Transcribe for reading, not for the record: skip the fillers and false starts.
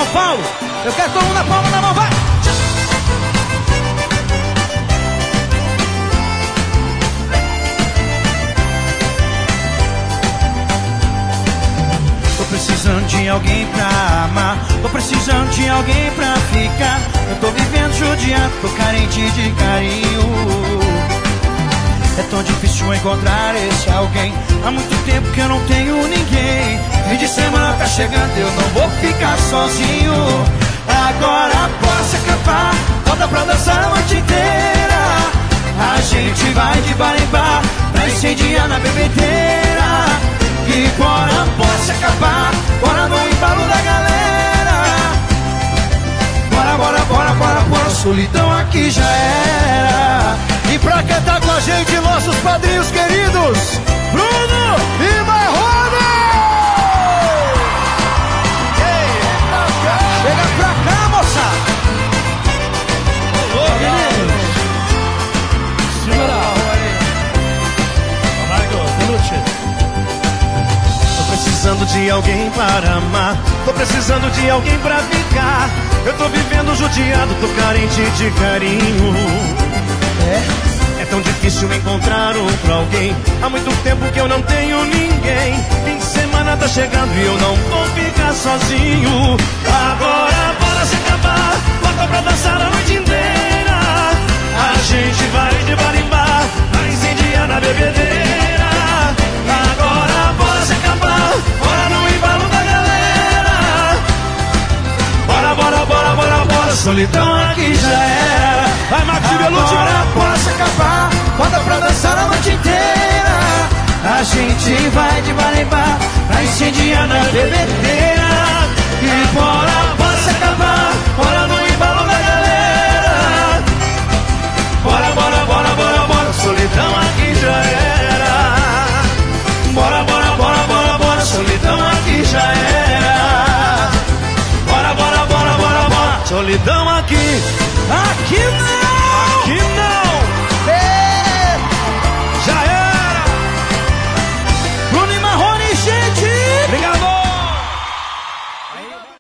Paulo. Eu quero todo mundo na palma da mão, vai! Tô precisando de alguém pra amar, tô precisando de alguém pra ficar. Eu tô vivendo judiado, tô carente de carinho. É tão difícil encontrar esse alguém. Há muito tempo que eu não tenho ninguém. Fim de semana tá chegando, eu não vou ficar sozinho. Agora posso acabar, volta pra dançar a noite inteira. A gente vai de bar em bar pra incendiar na bebedeira. E bora, posso acabar, bora no embalo da galera. Bora, bora, bora, bora, bora, solidão aqui já era. E pra cantar com a gente, nossos padrinhos queridos, Bruno e Marrone! Chega pra cá, moça! Ô, meninos! Segura! Tô precisando de alguém para amar, tô precisando de alguém pra ficar. Eu tô vivendo judiado, tô carente de carinho. É tão difícil encontrar outro alguém. Há muito tempo que eu não tenho ninguém. Fim de semana tá chegando e eu não vou ficar sozinho. Agora bora se acabar, volta pra dançar a noite inteira. A gente vai de bar em bar pra incendiar na bebedeira. Agora bora se acabar, bora no embalo da galera. Bora, bora, bora, bora, bora, solidão aqui já era. Vai, Max Belucci! Agora posso acabar, volta pra dançar a noite inteira. A gente vai de bar em bar pra incendiar na bebedeira. E bora, posso acabar, bora no embalo da galera. Bora, bora, bora, bora, bora, solidão aqui já era. Bora, bora, bora, bora, bora, solidão aqui já era. Bora, bora, bora, bora, bora, solidão aqui, aqui não.